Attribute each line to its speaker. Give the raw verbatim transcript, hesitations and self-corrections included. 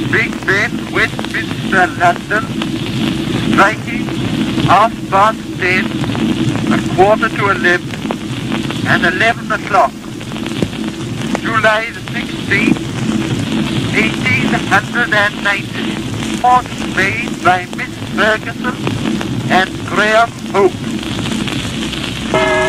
Speaker 1: Big Ben, Westminster, London, striking half past ten, a quarter to eleven, and eleven o'clock. July the sixteenth, eighteen ninety. Horse made by Miss Ferguson and Graham Hope.